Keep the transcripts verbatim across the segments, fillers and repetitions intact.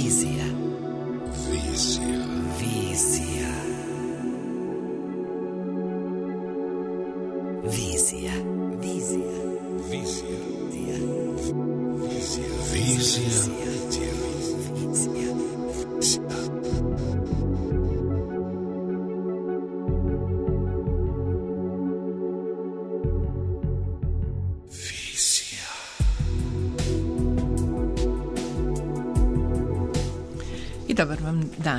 Vizija. Vizija. Vizija. Vizija. Vizija. Vizija. Vizija. Vizija. Dobar vam dan.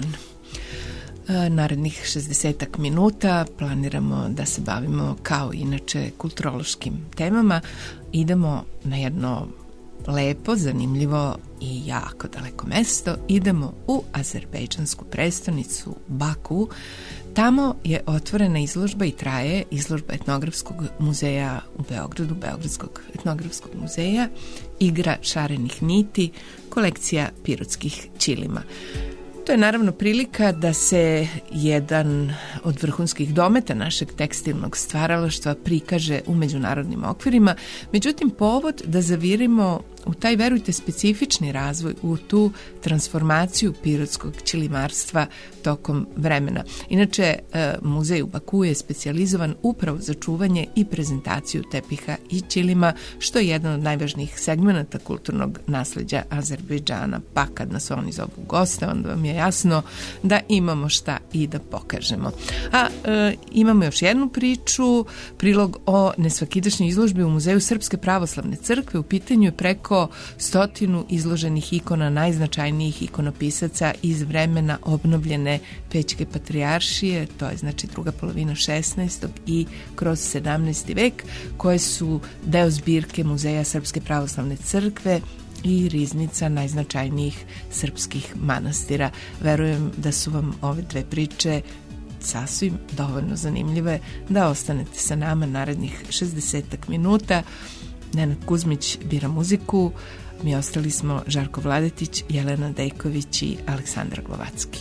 Narednih šezdesetak minuta planiramo da se bavimo kao inače kulturološkim temama. Idemo na jedno lepo, zanimljivo i jako daleko mesto. Idemo u azerbejdžansku prestonicu Baku. Tamo je otvorena izložba i traje izložba etnografskog muzeja u Beogradu, Beogradskog etnografskog muzeja, Igra šarenih niti, kolekcija pirotskih ćilima. To je naravno prilika da se jedan od vrhunskih dometa našeg tekstilnog stvaralaštva prikaže u međunarodnim okvirima, međutim povod da zavirimo u taj, verujte, specifični razvoj, u tu transformaciju pirotskog ćilimarstva tokom vremena. Inače, muzej u Baku je specijalizovan upravo za čuvanje i prezentaciju tepiha i ćilima, što je jedan od najvažnijih segmenata kulturnog nasleđa Azerbejdžana. Pa kad nas oni zovu goste, onda vam je jasno da imamo šta i da pokažemo. A e, imamo još jednu priču, prilog o nesvakidašnjoj izložbi u Muzeju Srpske pravoslavne crkve. U pitanju je preko stotinu izloženih ikona najznačajnijih ikonopisaca iz vremena obnovljene Pećke patrijaršije, to je znači druga polovina šesnaestog i kroz sedamnaesti vek, koje su deo zbirke Muzeja Srpske pravoslavne crkve i riznica najznačajnijih srpskih manastira. Verujem da su vam ove dve priče sasvim dovoljno zanimljive da ostanete sa nama narednih šezdesetak minuta. Nenad Kuzmić bira muziku, mi ostali smo Žarko Vladetić, Jelena Dejković i Aleksandar Glovacki.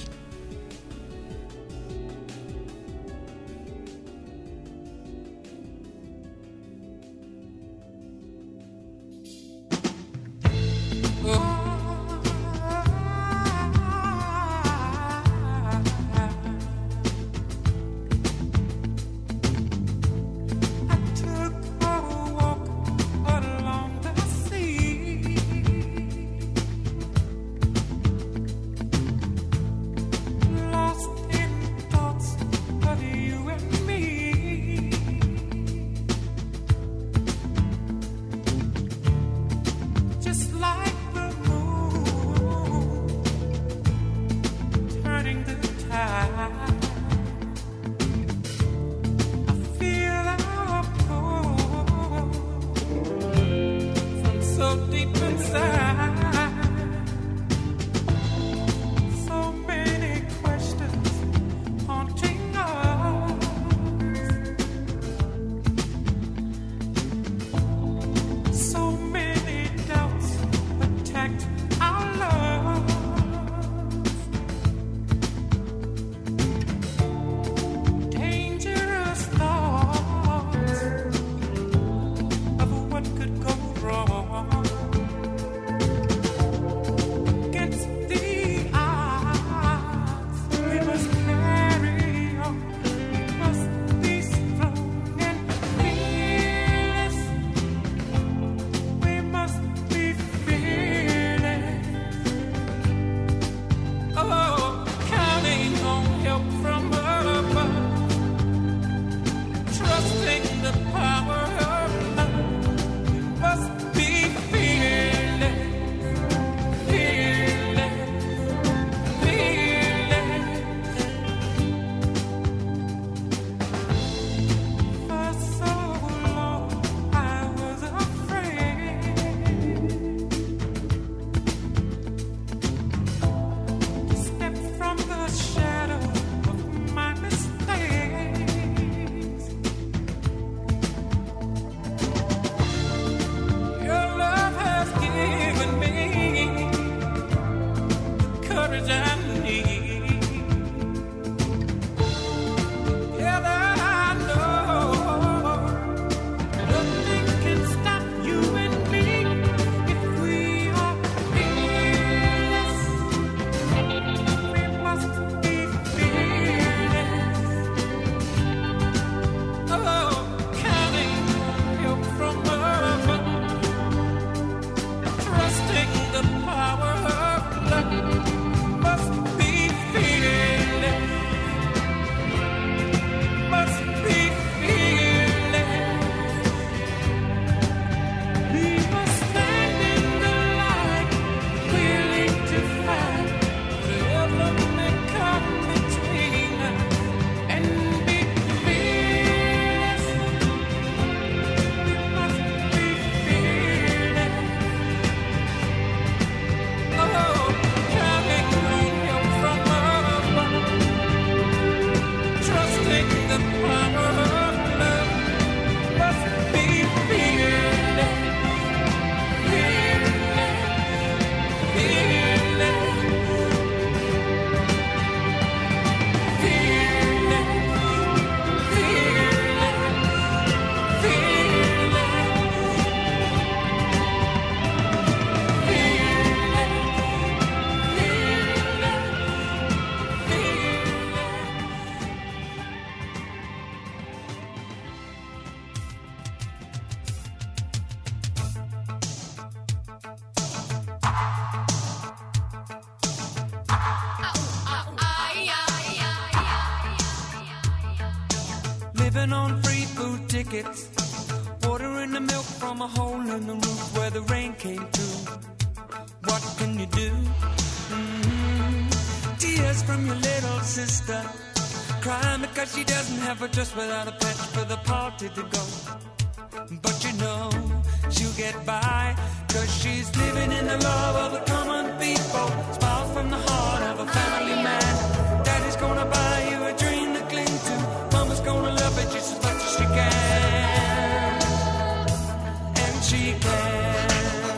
living on free food tickets, watering the milk from a hole in the roof where the rain came through. What can you do? Mm-hmm. Tears from your little sister, crying because she doesn't have a dress without a patch for the party to go. But you know she'll get by, cause she's living in the love of the common people. Smiles from the heart of a family man. Daddy's gonna buy you a dream to cling to. Mama's gonna love it just as much as she can. And she can.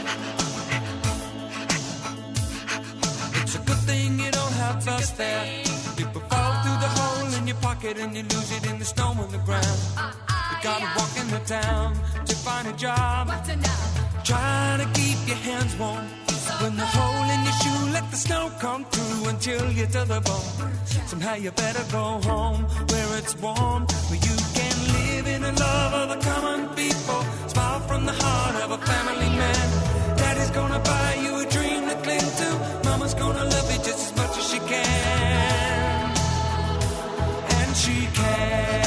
It's a good thing you don't have us there. People fall through the hole in your pocket and you lose it in the snow on the ground. Gotta walk in the town to find a job. Try to keep your hands warm. When the hole in your shoe, let the snow come through and chill you to the bone. Somehow you better go home where it's warm, where you can live in the love of the common people. Smile from the heart of a family man. Daddy's gonna buy you a dream to cling to. Mama's gonna love you just as much as she can. And she can.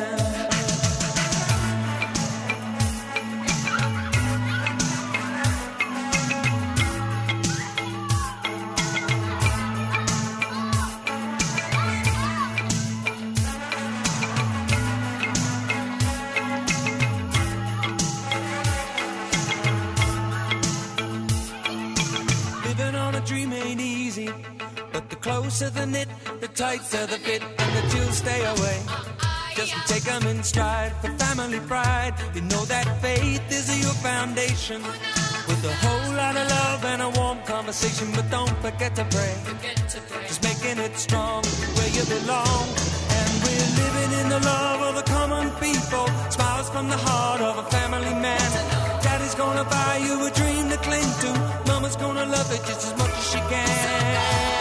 Dream ain't easy, but the closer the knit, the tighter the fit, and the chills stay away. Just take them in stride for family pride. You know that faith is your foundation, with a whole lot of love and a warm conversation. But don't forget to pray, just making it strong where you belong. And we're living in the love of the common people. Smiles from the heart of a family man. Daddy's gonna buy you a dream to cling to. Mama's gonna love it just as much as she can.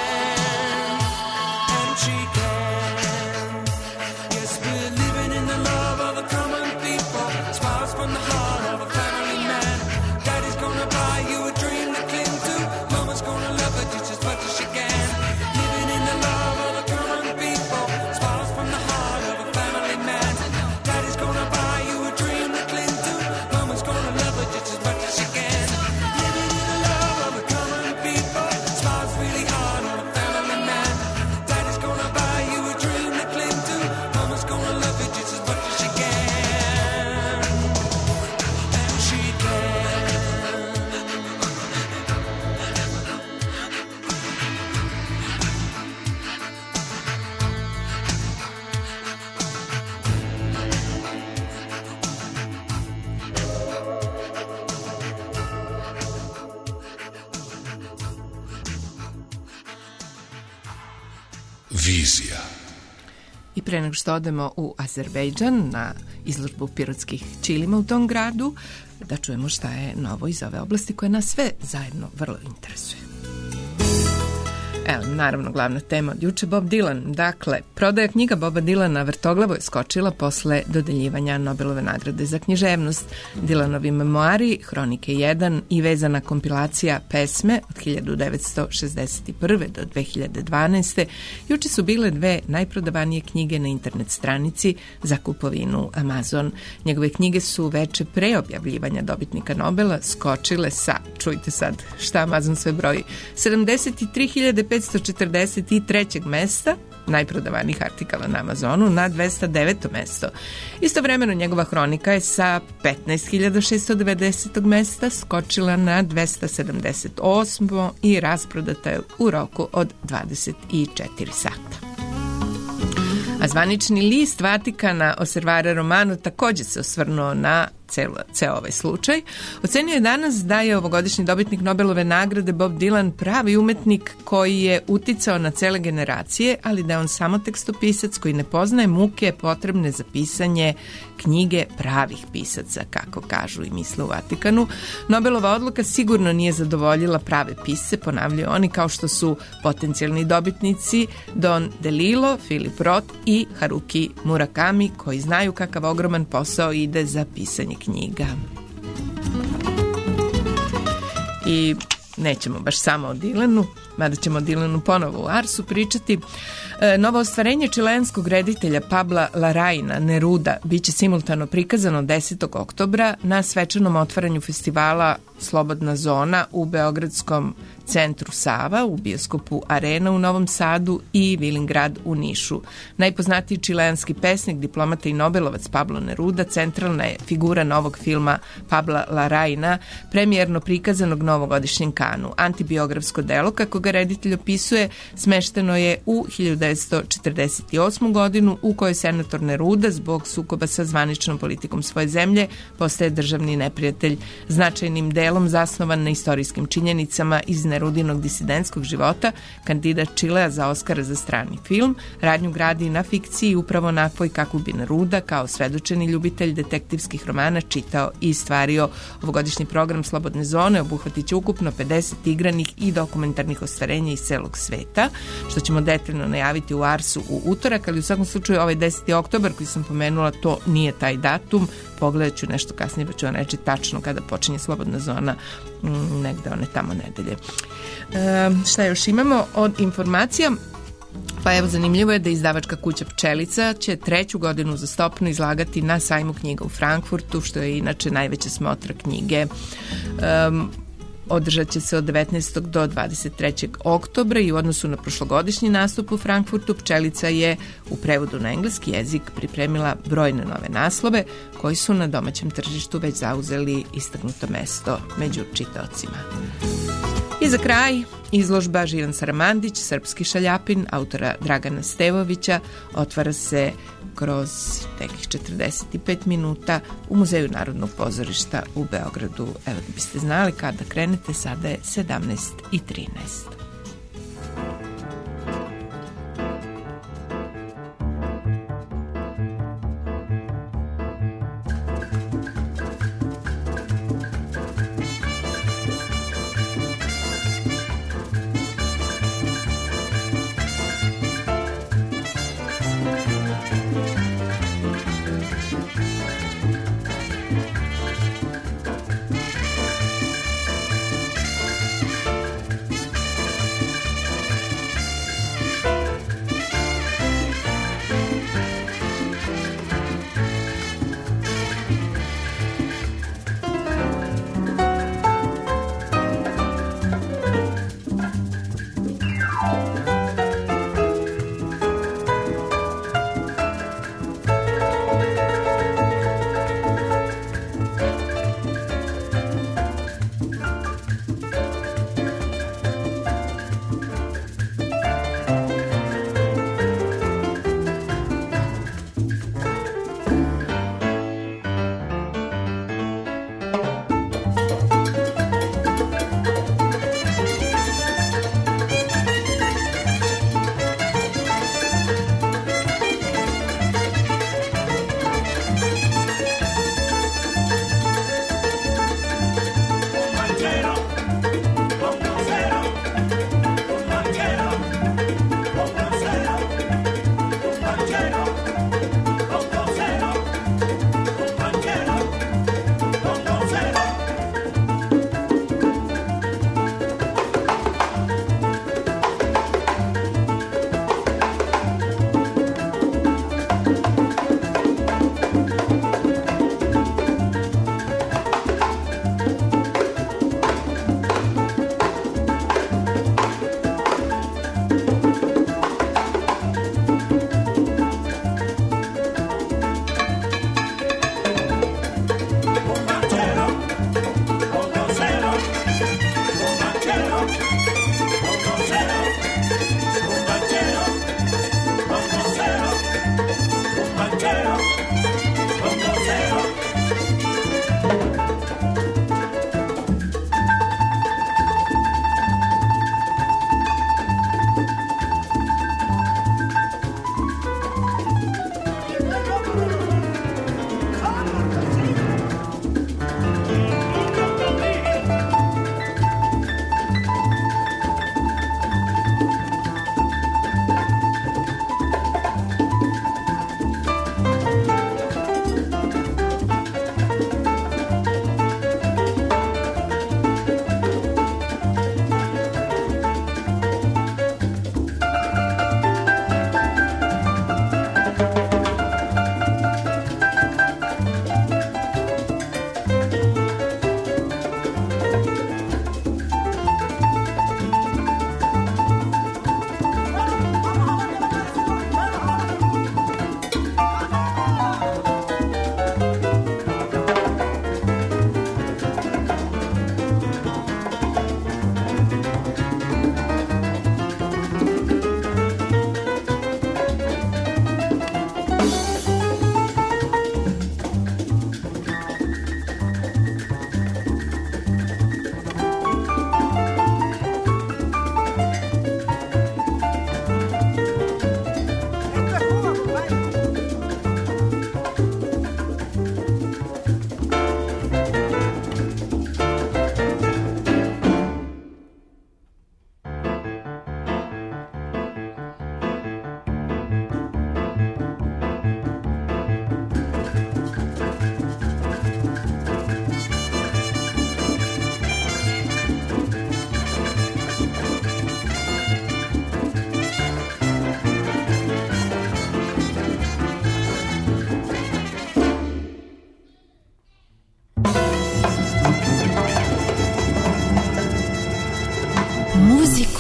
And she can. Yes, we're living in the love of the common people. Smiles from the heart of a family man. Daddy's gonna buy you a dream to cling to. Mama's gonna love it just as much as she can. Living in the love of the common people. Smiles from the heart of a family man. Daddy's gonna buy you a dream to cling to. Mama's gonna love it just as much as she can. Vizija. I pre nego što odemo u Azerbejdžan na izložbu pirotskih ćilima u tom gradu, da čujemo šta je novo iz ove oblasti koje nas sve zajedno vrlo interesuje. Evo, naravno, glavna tema od juče, Bob Dylan. Dakle, prodaja knjiga Boba Dylana vrtoglavo je skočila posle dodeljivanja Nobelove nagrade za književnost. Dylanovi memoari, Hronike jedan i vezana kompilacija pesme od hiljadu devetsto šezdeset prve do dve hiljade dvanaeste. juče su bile dve najprodavanije knjige na internet stranici za kupovinu Amazon. Njegove knjige su veče pre objavljivanja dobitnika Nobela skočile sa, čujte sad šta Amazon sve broji, sedamdeset tri hiljade petsto četrdeset trećeg mesta najprodavanijih artikala na Amazonu na dvesta deveto mesto. Istovremeno njegova hronika je sa petnaest hiljada šesto devedesetog mesta skočila na dvesta sedamdeset osmo i rasprodata je u roku od dvadeset četiri sata. A zvanični list Vatikana Osservare Romano također se osvrnuo na ceo, ceo ovaj slučaj. Ocenio je danas da je ovogodišnji dobitnik Nobelove nagrade Bob Dylan pravi umetnik koji je uticao na cele generacije, ali da je on samo tekstopisac koji ne poznaje muke potrebne za pisanje knjige pravih pisaca, kako kažu i misle u Vatikanu. Nobelova odluka sigurno nije zadovoljila prave pisce, ponavljaju oni, kao što su potencijalni dobitnici Don DeLillo, Philip Roth i Haruki Murakami, koji znaju kakav ogroman posao ide za pisanje knjiga. I nećemo baš samo o Dilanu, mada ćemo o Dilanu ponovo u Arsu pričati. E, novo ostvarenje čilenskog reditelja Pabla Larraína Neruda biće simultano prikazano desetog oktobra na svečanom otvaranju festivala Slobodna zona u Beogradskom centru Sava, u bioskopu Arena u Novom Sadu i Vilingrad u Nišu. Najpoznatiji čilenski pesnik, diplomata i nobelovac Pablo Neruda centralna je figura novog filma Pabla Larraína, premijerno prikazanog novogodišnjem Kanu. Antibiografsko delo, kako ga reditelj opisuje, smešteno je u hiljadu devetsto četrdeset osmu godinu, u kojoj senator Neruda zbog sukoba sa zvaničnom politikom svoje zemlje postaje državni neprijatelj, značajnim delom zasnovan na istorijskim činjenicama iz Nerudinog disidentskog života. Kandidat Čilea za Oskara za strani film radnju gradi na fikciji upravo onakvoj kakvu bi Neruda kao svedočeni ljubitelj detektivskih romana čitao i stvario. Ovogodišnji program Slobodne zone obuhvatit će ukupno pedeset igranih i dokumentarnih ostvarenja iz celog sveta, što ćemo detaljno najaviti u Arsu u utorak, ali u svakom slučaju ovaj deseti oktobar koji sam pomenula, to nije taj datum. Pogledat ću nešto kasnije pa ću vam reći tačno kada počinje Slobodna zona, negde one tamo nedelje. E, šta još imamo od informacija? Pa evo, zanimljivo je da izdavačka kuća Pčelica će treću godinu uzastopno izlagati na sajmu knjiga u Frankfurtu, što je inače najveća smotra knjige. Um, Održat će se od devetnaestog do dvadeset trećeg oktobra i u odnosu na prošlogodišnji nastup u Frankfurtu Pčelica je u prevodu na engleski jezik pripremila brojne nove naslove koji su na domaćem tržištu već zauzeli istaknuto mesto među čitaocima. I za kraj, izložba Živan Saramandić, Srpski šaljapin, autora Dragana Stevovića, otvara se kroz nekih četrdeset pet minuta u Muzeju Narodnog pozorišta u Beogradu. Evo da biste znali kada krenete, sada je sedamnaest i trinaest.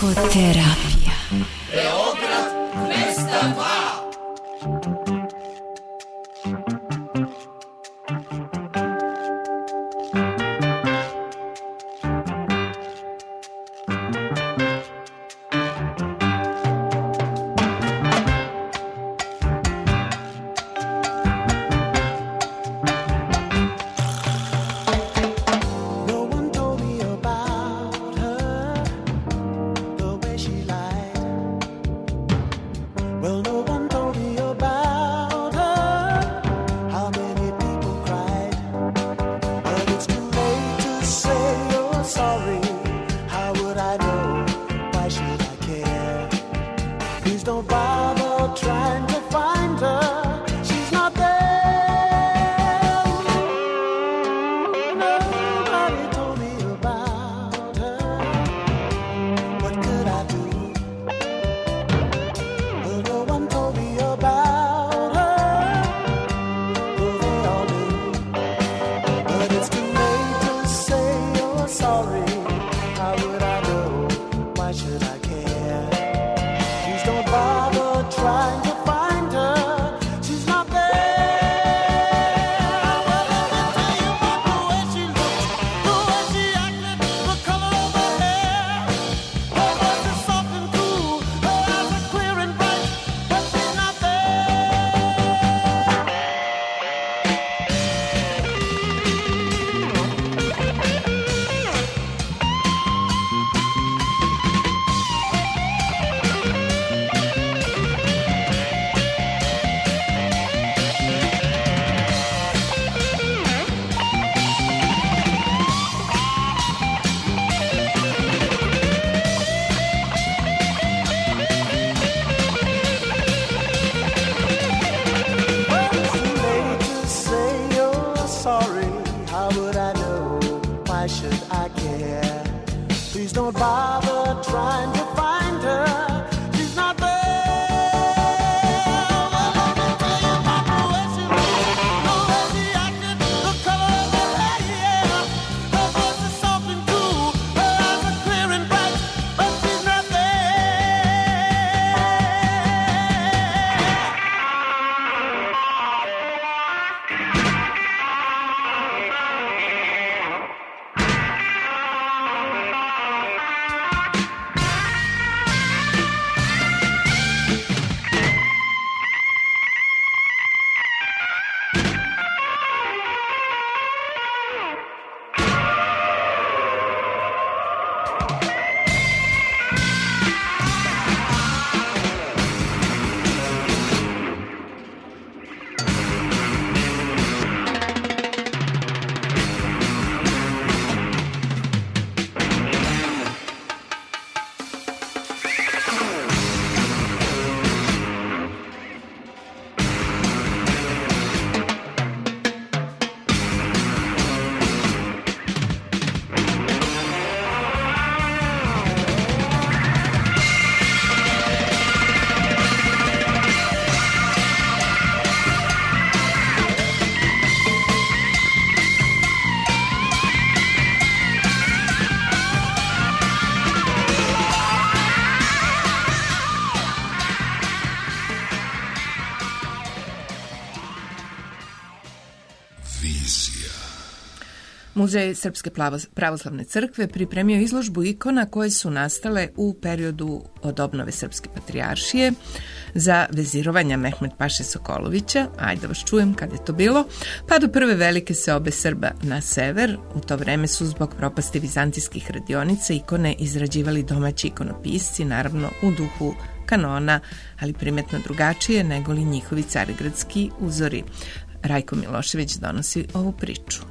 Psihoterapija. Beograd dvesta dva. Muzej Srpske pravoslavne crkve pripremio izložbu ikona koje su nastale u periodu od obnove Srpske patrijaršije za vezirovanja Mehmed Paše Sokolovića, ajde da vas čujem kad je to bilo, pa do prve velike seobe Srba na sever. U to vreme su zbog propasti vizantijskih radionica ikone izrađivali domaći ikonopisci, naravno u duhu kanona, ali primetno drugačije nego li njihovi carigradski uzori. Rajko Milošević donosi ovu priču.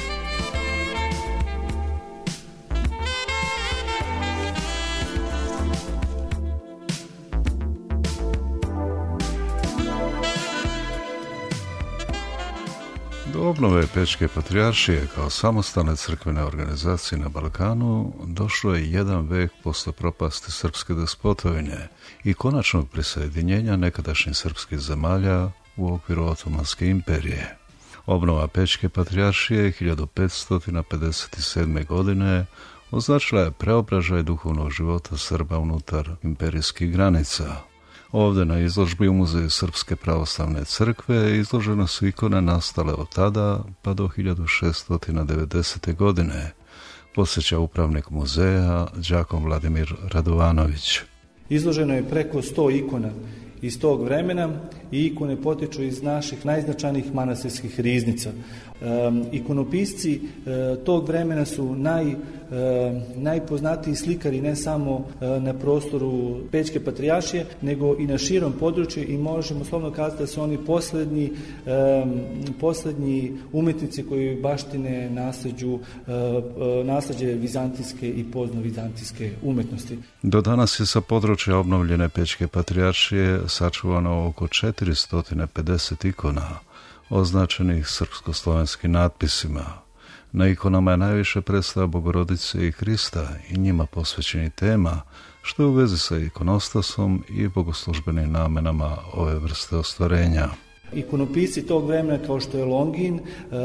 Do obnove Pečke patrijaršije kao samostalne crkvene organizacije na Balkanu došlo je jedan vek posle propasti srpske despotovine i konačnog prisjedinjenja nekadašnjih srpskih zemalja u okviru Otomanske imperije. Obnova Pečke patrijaršije hiljadu petsto pedeset sedme. godine označila je preobražaj duhovnog života Srba unutar imperijskih granica. Ovdje na izložbi u Muzeju Srpske pravoslavne crkve izložene su ikone nastale od tada pa do hiljadu šeststo devedesete. godine, posjeća upravnik muzeja đakon Vladimir Radovanović. Izloženo je preko sto ikona iz tog vremena i ikone potiču iz naših najznačajnijih manastirskih riznica. E, ikonopisci e, tog vremena su naj, e, najpoznatiji slikari ne samo e, na prostoru Pećke patrijaršije, nego i na širom području i možemo slobodno kazati da su oni posljednji, e, posljednji umetnici koji baštine nasljeđu, e, e, nasljeđe vizantijske i pozno-vizantijske umetnosti. Do danas je sa područja obnovljene Pećke patrijaršije sačuvano oko četiristo pedeset ikona, označenih srpsko-slovenskim natpisima. Na ikonama je najviše predstava Bogorodice i Hrista i njima posvećeni tema, što je u vezi sa ikonostasom i bogoslužbenim namenama ove vrste ostvarenja. Ikonopisci tog vremena kao što je Longin,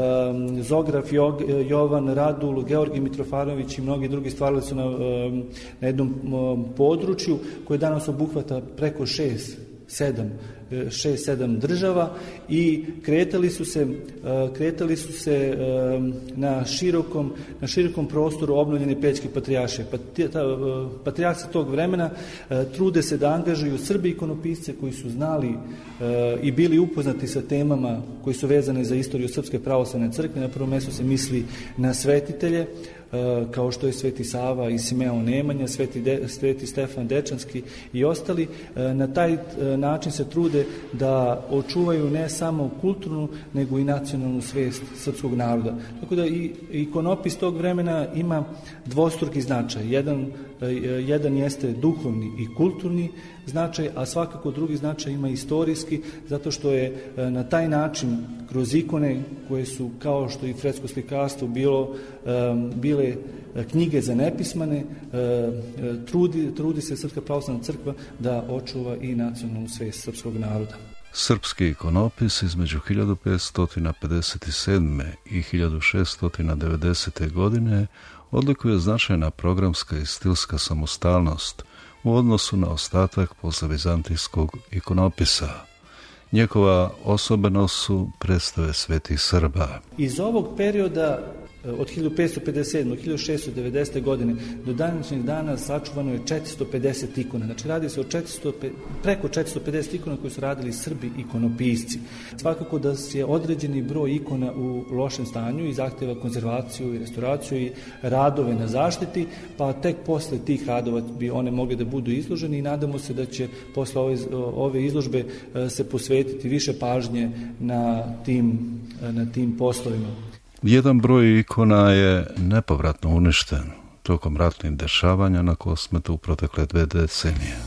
Zograf Jovan, Radul, Georgij Mitrofanović i mnogi drugi stvarali su na, na jednom području koje danas obuhvata preko šest, sedam, šest, sedam država i kretali su se, kretali su se na širokom, na širokom prostoru obnovljene Pećke patrijaršije. Patrijarsi tog vremena trude se da angažuju Srbi ikonopisce koji su znali i bili upoznati sa temama koji su vezane za istoriju Srpske pravoslavne crkve. Na prvom mjestu se misli na svetitelje, kao što je Sveti Sava i Simeon Nemanja, Sveti, De, Sveti Stefan Dečanski i ostali. Na taj način se trude da očuvaju ne samo kulturnu, nego i nacionalnu svijest srpskog naroda. Tako da i ikonopis tog vremena ima dvostruki značaj. Jedan, jedan jeste duhovni i kulturni značaj, a svakako drugi značaj ima istorijski, zato što je na taj način kroz ikone koje su, kao što i fresko slikarstvo bilo, bile knjige za nepismane, trudi, trudi se Srpska pravoslavna crkva da očuva i nacionalnu svijest srpskog naroda. Srpski ikonopis između hiljadu petsto pedeset sedme. i hiljadu šeststo devedesete. godine odlikuje značajna programska i stilska samostalnost u odnosu na ostatak posle-vizantijskog ikonopisa. Njegova osobenost su predstave svetih Srba. Iz ovog perioda od hiljadu petsto pedeset sedme. do hiljadu šeststo devedesete. godine do današnjeg dana sačuvano je četiristo pedeset ikona. Znači radi se o četiristo, preko četiristo pedeset ikona koji su radili Srbi ikonopisci. Svakako da je određeni broj ikona u lošem stanju i zahtjeva konzervaciju i restauraciju i radove na zaštiti, pa tek posle tih radova bi one mogli da budu izloženi i nadamo se da će posle ove, ove izložbe se posvetiti više pažnje na tim, na tim poslovima. Jedan broj ikona je nepovratno uništen tokom ratnih dešavanja na Kosmetu u protekle dve decenije.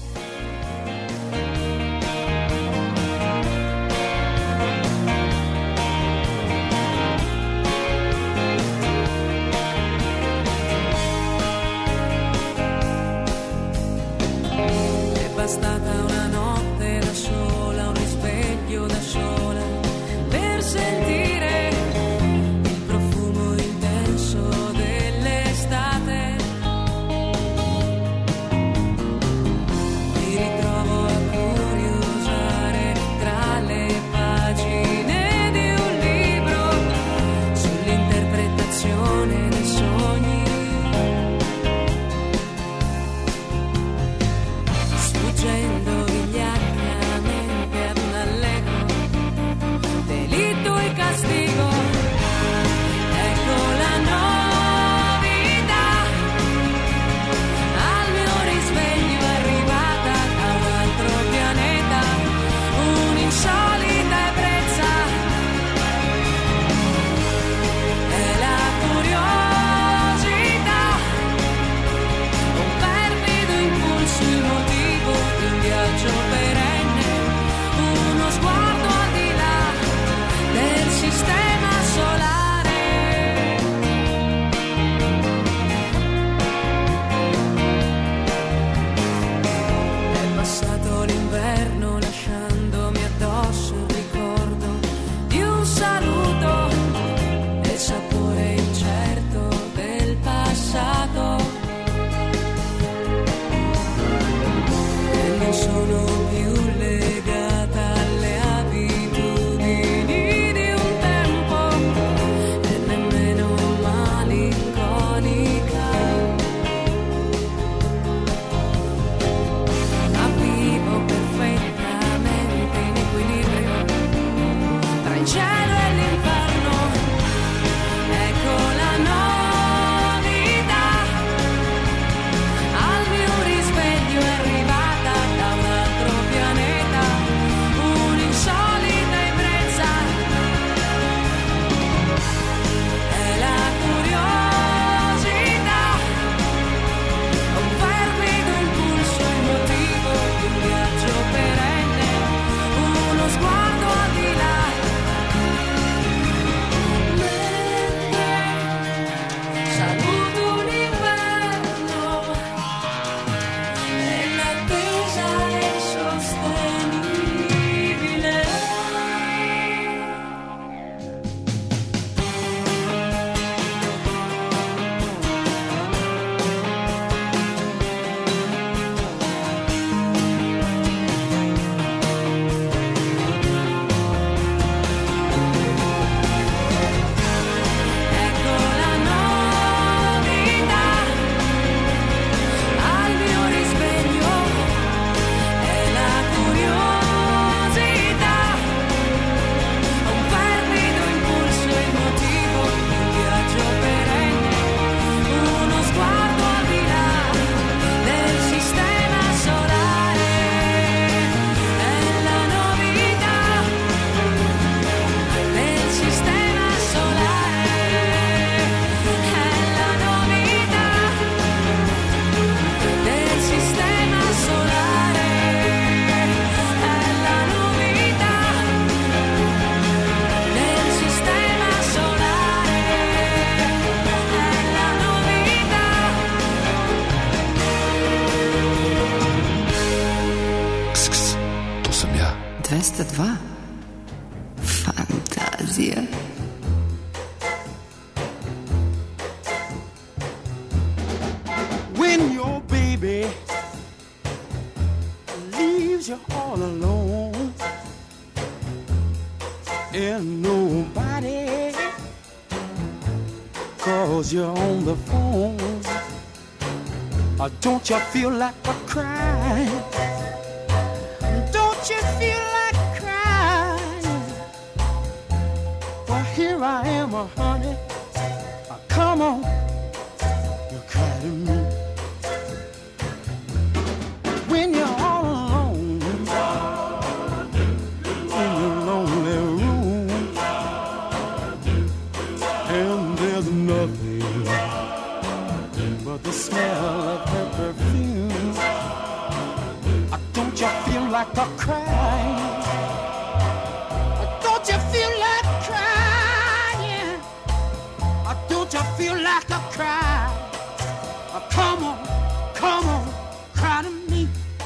dvesta dva. Fantazija. When your baby leaves you all alone and nobody calls you on the phone, or don't you feel like a crying? Don't you feel like crying? Well, here I am, oh, honey. Oh, come on, you cry to me. When you're all alone in your lonely room and there's nothing but the smell of her perfume, don't you feel like a crying? Don't you feel like crying? Don't you feel like a cry? Come on, come on, cry to me.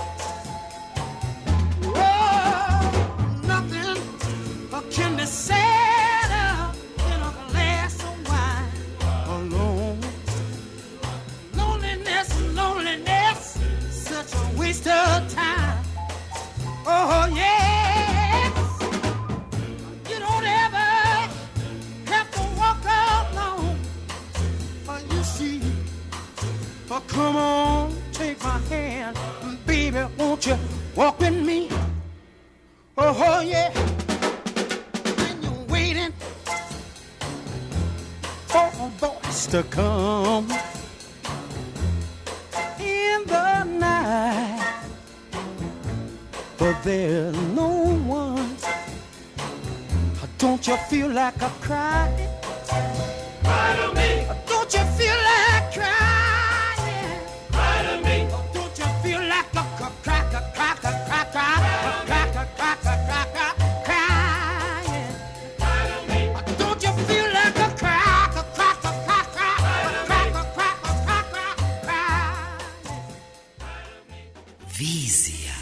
Oh, nothing can be said in a glass of wine alone. Loneliness, loneliness, such a waste of time. Oh, yes. You don't ever have to walk alone. Oh, you see. Oh, come on, take my hand. Baby, won't you walk with me? Oh, oh yeah. When you're waiting for a voice to come in the night, but there's no one, don't you feel like a cry? Cry to me. Don't you feel like crying? Cry to me. Don't you feel like a cry, cry, cry, cry, cry, cry, cry, cry, cry, cry, cry, crying? Cry to me. Don't you feel like a cry, cry, cry, cry, cry, cry, cry, cry, cry, cry? Vizija.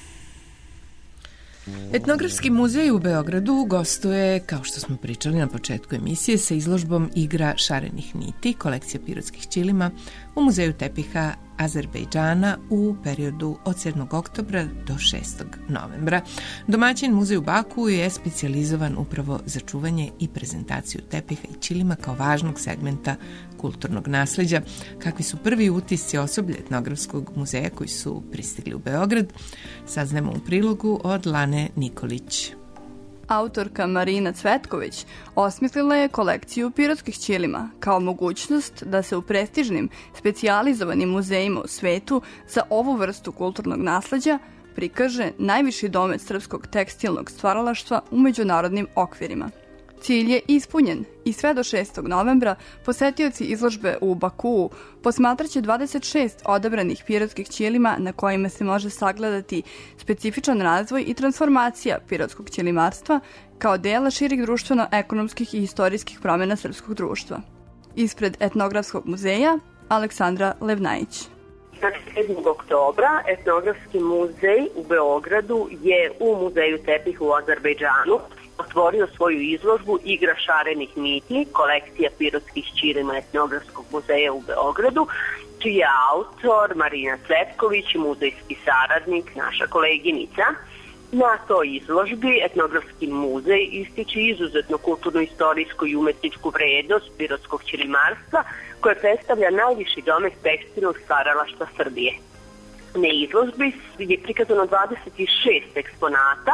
Etnografski muzej u Beogradu gostuje, kao što smo pričali na početku emisije, sa izložbom Igra šarenih niti, kolekcija pirotskih ćilima u Muzeju tepiha Azerbejdžana u periodu od sedmog oktobra do šestog novembra. Domaćin muzej u Baku je specijalizovan upravo za čuvanje i prezentaciju tepiha i ćilima kao važnog segmenta kulturnog nasleđa. Kakvi su prvi utisci osoblja etnografskog muzeja koji su pristigli u Beograd, saznamo u prilogu od Lane Nikolić. Autorka Marina Cvetković osmislila je kolekciju pirotskih ćilima kao mogućnost da se u prestižnim, specijalizovanim muzejima u svetu za ovu vrstu kulturnog nasleđa prikaže najviši domet srpskog tekstilnog stvaralaštva u međunarodnim okvirima. Cilj je ispunjen i sve do šestog novembra posetioci izložbe u Bakuu posmatraće dvadeset šest odabranih pirotskih ćilima na kojima se može sagledati specifičan razvoj i transformacija pirotskog ćilimarstva kao dela širih društveno-ekonomskih i istorijskih promjena srpskog društva. Ispred Etnografskog muzeja Aleksandra Levnajić. sedmog oktobra Etnografski muzej u Beogradu je u Muzeju tepiha u Azerbejdžanu otvorio svoju izložbu Igra šarenih niti, kolekcija pirotskih ćilima Etnografskog muzeja u Beogradu, čiji je autor Marina Cvetković, muzejski saradnik, naša koleginica. Na toj izložbi Etnografski muzej ističe izuzetno kulturno-istorijsku i umetničku vrednost pirotskog ćilimarstva, koje predstavlja najviši domet tekstilnog stvaralaštva Srbije. Na izložbi je prikazano dvadeset šest eksponata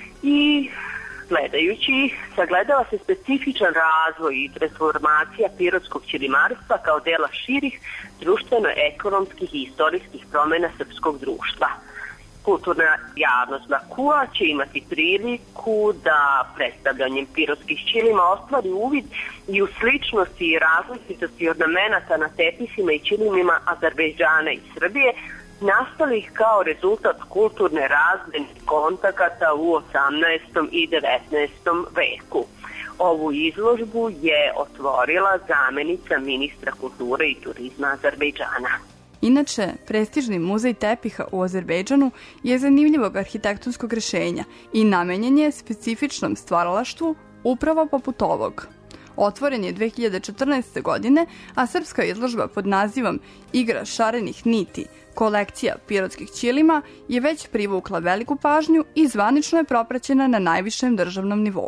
i gledajući ih, sagledava se specifičan razvoj i transformacija pirotskog ćilimarstva kao dela širih društveno-ekonomskih i istorijskih promjena srpskog društva. Kulturna javnost Bakua će imati priliku da predstavljanjem pirotskih ćilima ostvari uvid i u sličnosti i različitosti ornamenata na tepisima i ćilimima Azerbejdžana i Srbije, nastalih kao rezultat kulturne razmjene kontakata u osamnaestom i devetnaestom veku. Ovu izložbu je otvorila zamenica ministra kulture i turizma Azerbejdžana. Inače, prestižni muzej tepiha u Azerbejdžanu je zanimljivog arhitektonskog rešenja i namenjen je specifičnom stvaralaštvu upravo poput ovog. Otvoren je dve hiljade četrnaeste. godine, a srpska izložba pod nazivom Igra šarenih niti, kolekcija pirotskih ćilima je već privukla veliku pažnju i zvanično je propraćena na najvišem državnom nivou.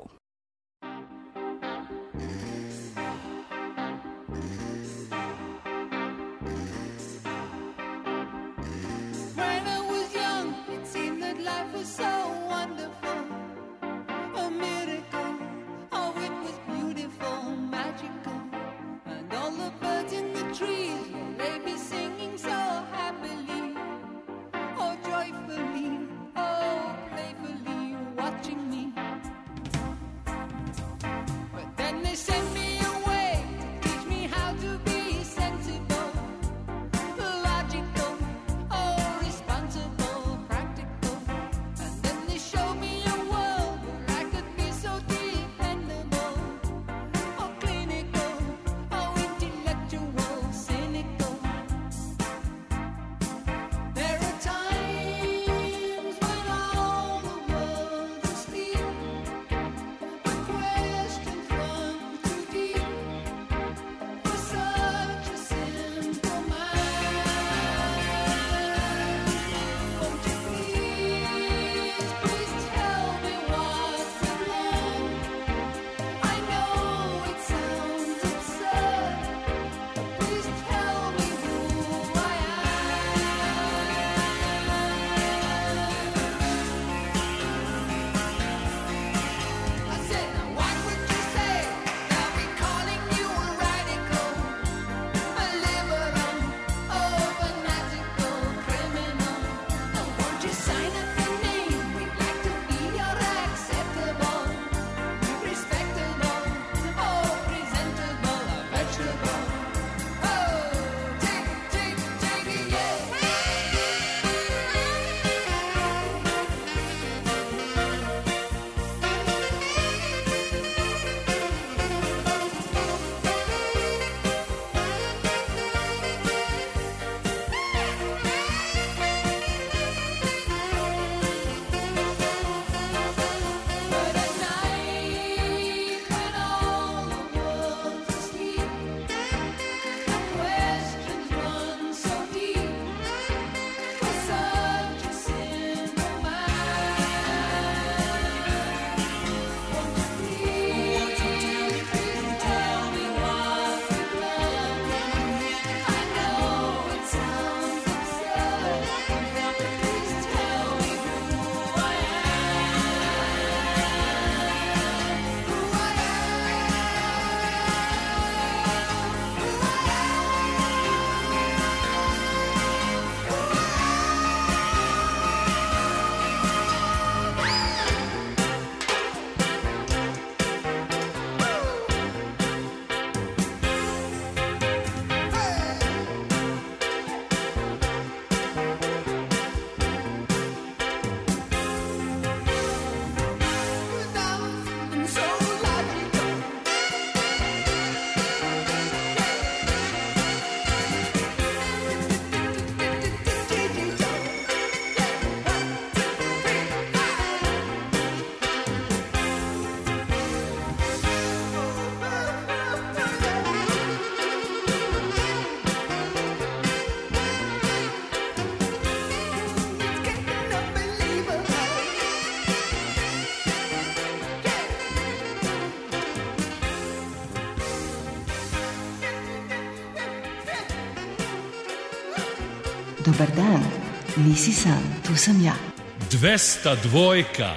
Dobar dan, nisi sam, tu sam ja. dvesta dvojka.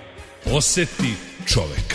Oseti čoveka.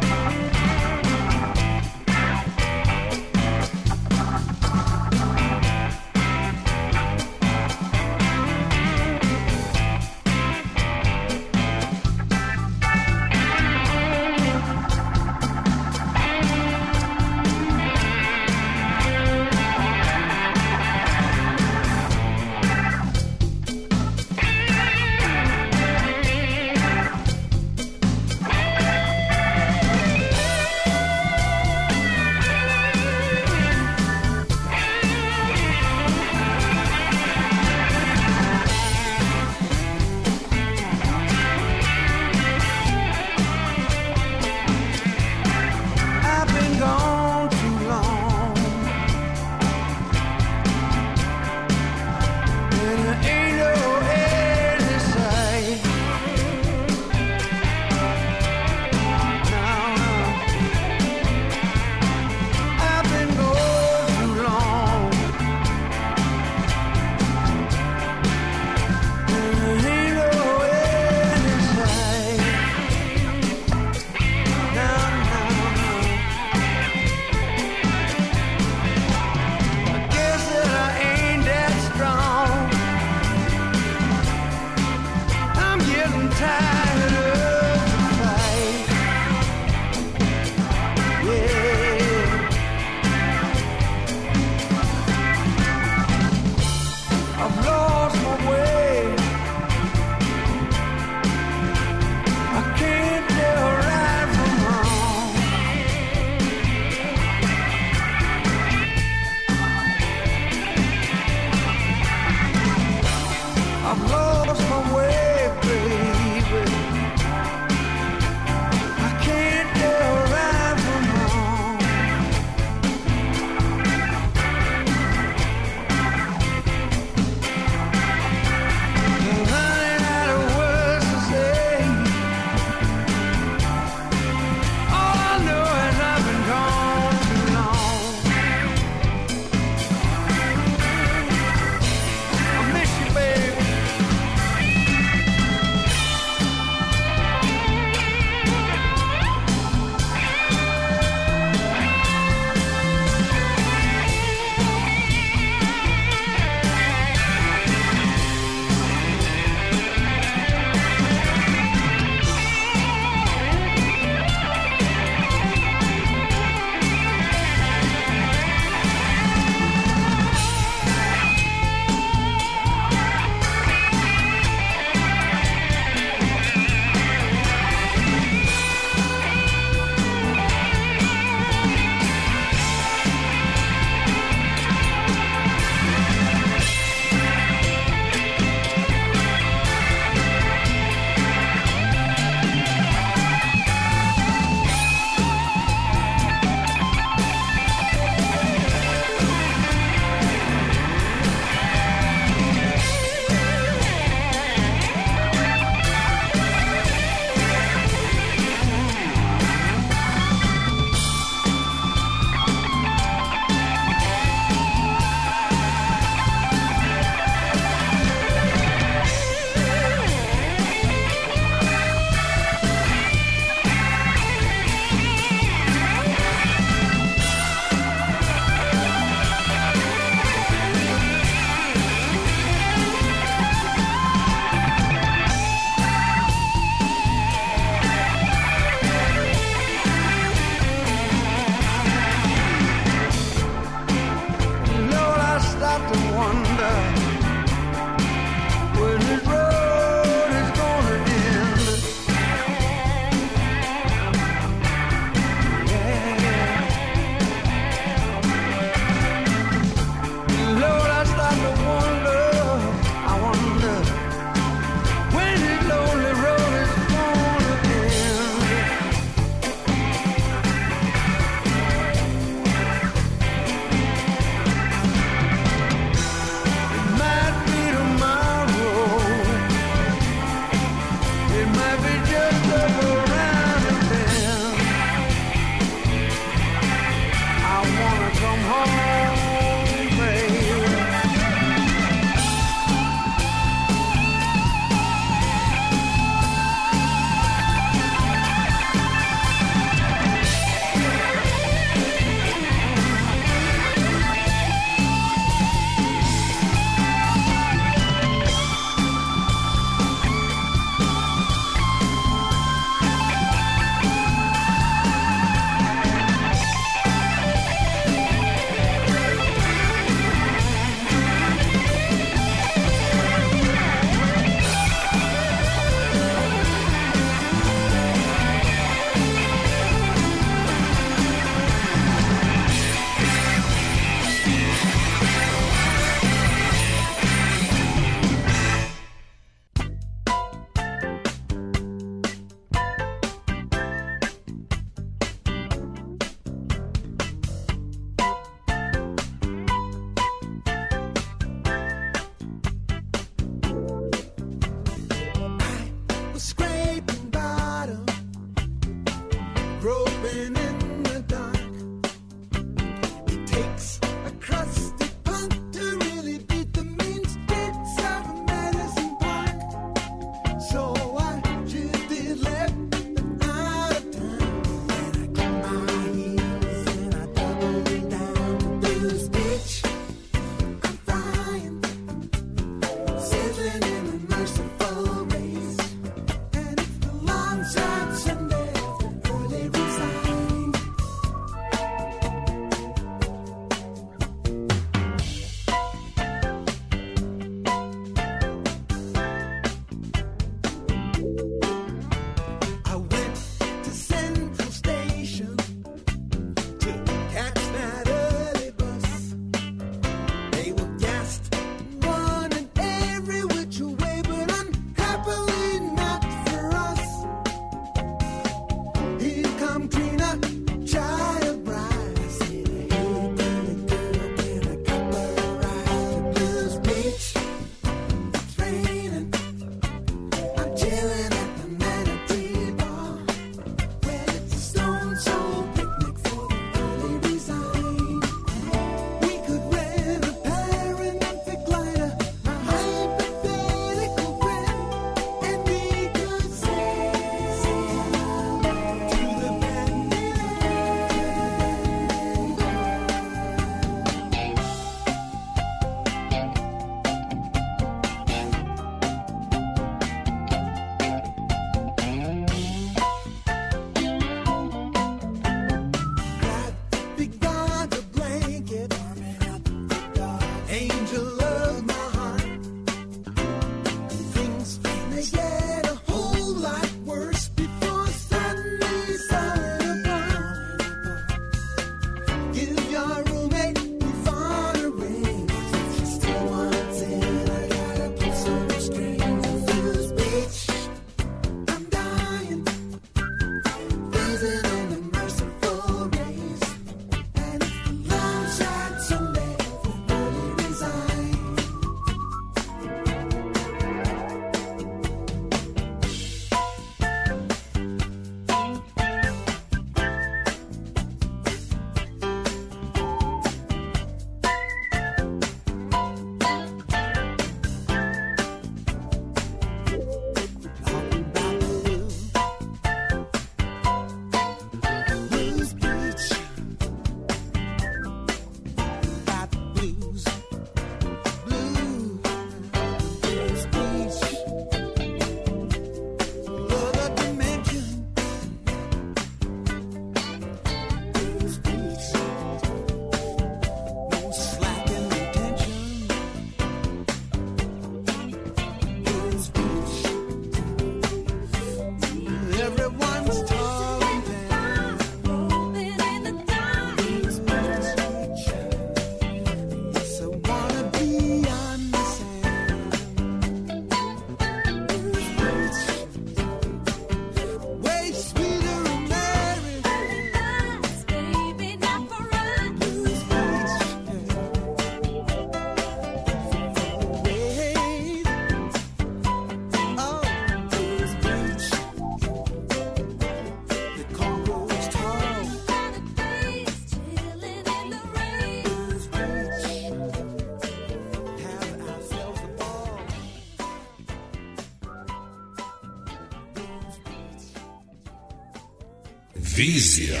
Vizija.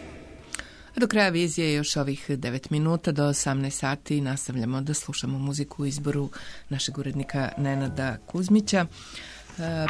Do kraja vizije još ovih devet minuta do osamnaest sati nastavljamo da slušamo muziku u izboru našeg urednika Nenada Kuzmića. E,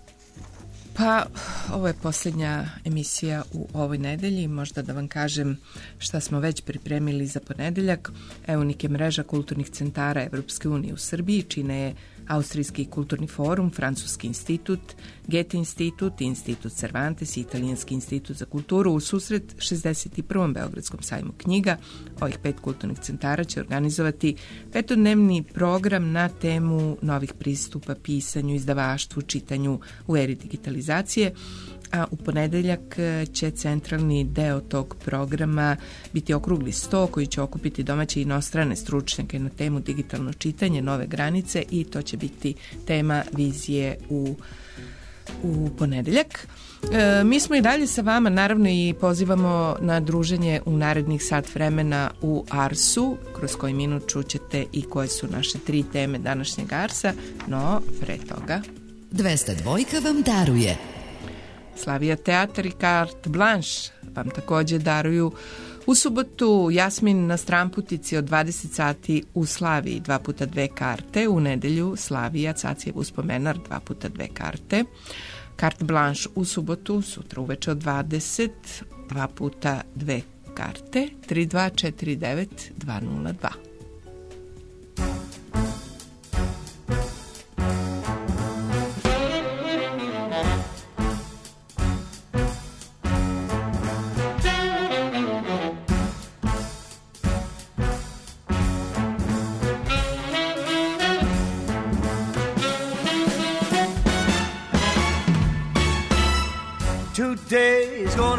pa ovo je posljednja emisija u ovoj nedelji, možda da vam kažem šta smo već pripremili za ponedeljak. EUNIK je mreža kulturnih centara Evropske unije u Srbiji, čine je Austrijski kulturni forum, Francuski institut, Goethe institut, Institut Cervantes i Italijanski institut za kulturu u susret šezdeset prvom Beogradskom sajmu knjiga. Ovih pet kulturnih centara će organizovati petodnevni program na temu novih pristupa pisanju, izdavaštvu, čitanju u eri digitalizacije, a u ponedeljak će centralni deo tog programa biti okrugli sto koji će okupiti domaće i inostrane stručnjake na temu digitalno čitanje, nove granice, i to će biti tema vizije u, u ponedeljak. E, mi smo i dalje sa vama, naravno, i pozivamo na druženje u narednih sat vremena u Arsu, kroz koji minut čućete i koje su naše tri teme današnjeg Arsa, no pre toga dvesta dva vam daruje Slavija teatar i Carte Blanche vam takođe daruju u subotu Jasmin na Stramputici od dvadeset sati u Slaviji, dva puta dve karte, u nedelju Slavija Cacijev uspomenar, dva puta dve karte. Carte Blanche u subotu, sutra uveče od dvadeset, dva puta dve karte, tri dva četiri devet dva nula dva.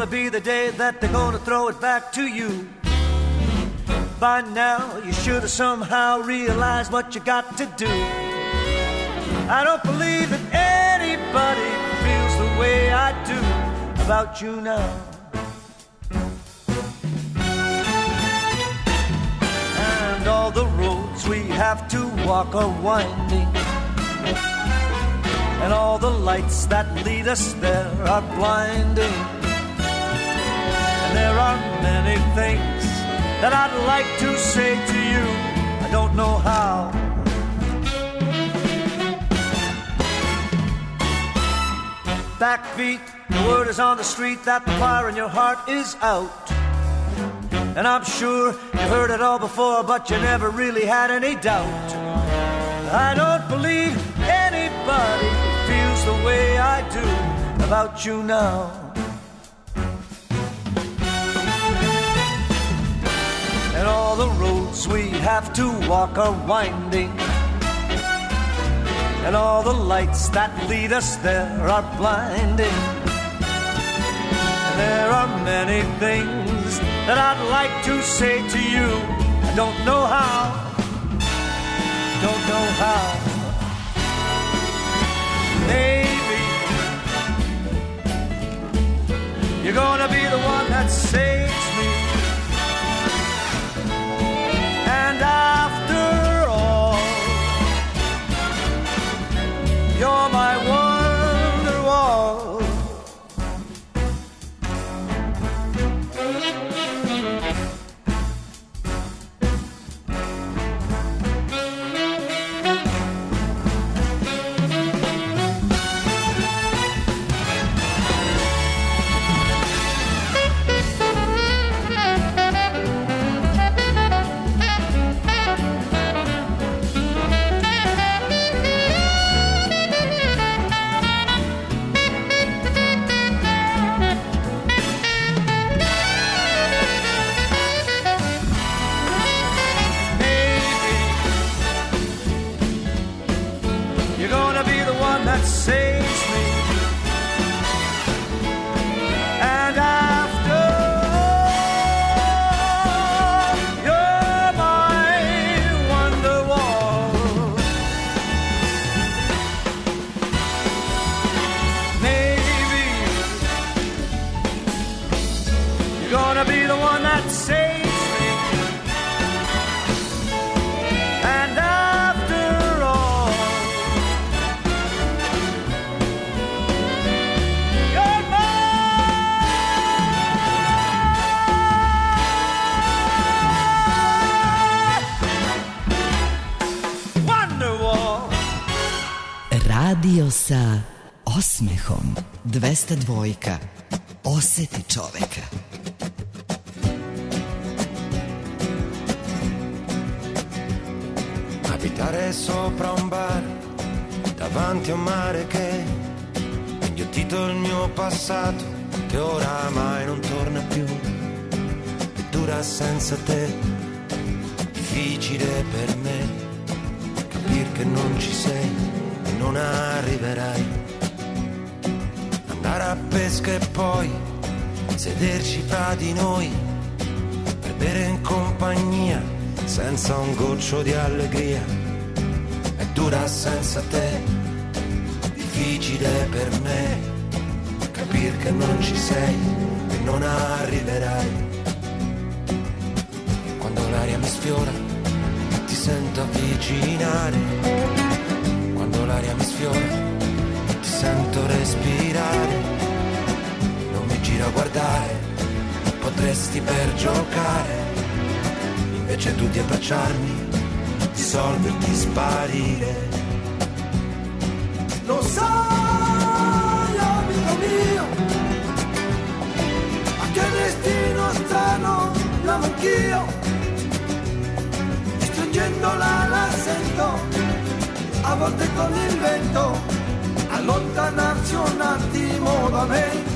gonna be the day that they're gonna throw it back to you. By now, you should have somehow realized what you got to do. I don't believe that anybody feels the way I do about you now. And all the roads we have to walk are winding, and all the lights that lead us there are blinding. And there are many things that I'd like to say to you, I don't know how. Backbeat, the word is on the street that the fire in your heart is out. And I'm sure you heard it all before, but you never really had any doubt. I don't believe anybody feels the way I do about you now. And all the roads we have to walk are winding, and all the lights that lead us there are blinding. And there are many things that I'd like to say to you, I don't know how, don't know how. Maybe you're gonna be the one that saves me. And after all, you're my wonder wall. Saves me. And after all, you're my wonder wall. Maybe you're gonna be the one that saves me. And after all, Radio sa osmehom. dvesta dva. Oseti čoveka. Abitare sopra un bar davanti a un mare che ha inghiottito il mio passato, che oramai non torna più, e dura senza te. Difficile per me capire che non ci sei, non arriverai. Andare a pesca e poi sederci fra di noi per bere in compagnia senza un goccio di allegria. È dura senza te, difficile per me capire che non ci sei e non arriverai. Quando l'aria mi sfiora ti sento avvicinare, quando l'aria mi sfiora ti sento respirare. Non mi giro a guardare, potresti per giocare, invece tu di abbracciarmi, dissolverti, sparire. Lo sai, amico mio, a che destino strano l'amo anch'io, stringendola la sento, a volte con il vento, allontanarsi un attimo da me.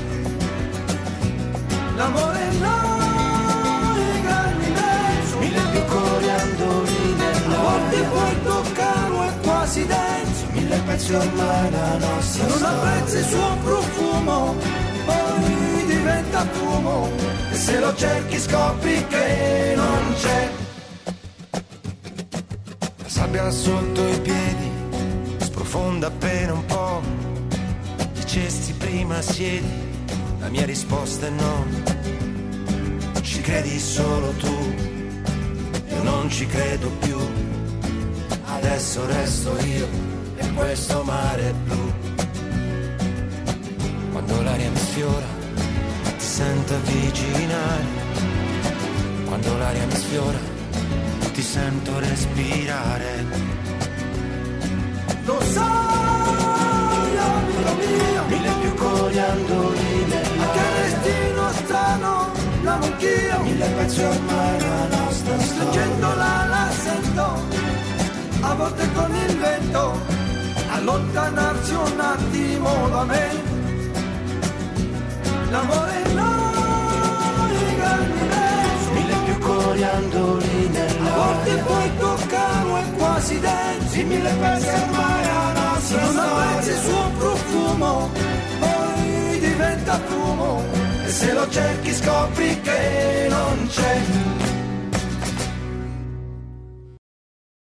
L'amore è noi, grandi immenso, mille piccoli andoline, a volte puoi toccarlo è quasi denso, mille pezzi ormai la nostra. Se non apprezzi il suo profumo, poi diventa diventa fumo, e se lo cerchi scopri che non c'è. La sabbia sotto i piedi sprofonda appena un po'. Dicesti prima siedi, la mia risposta è no. Ci credi solo tu, io non ci credo più. Adesso resto io in questo mare blu. Quando l'aria mi sfiora, ti sento avvicinare. Quando l'aria mi sfiora, ti sento respirare. Lo sai, amico mio, mille più coriandoli nell'aria. Che destino strano, l'amo anch'io. Mille pezzi ormai la nostra storia. Leggendola la sento, a volte con il vento, allontanarsi un attimo da me. L'amore noi grandi mille più coriandoli nell'aria. A volte puoi toccarlo e quasi denti. Mille pezzi ormai a nostra storia. Non apprezzi il suo profumo, poi diventa fumo, e se lo cerchi scopri che non c'è.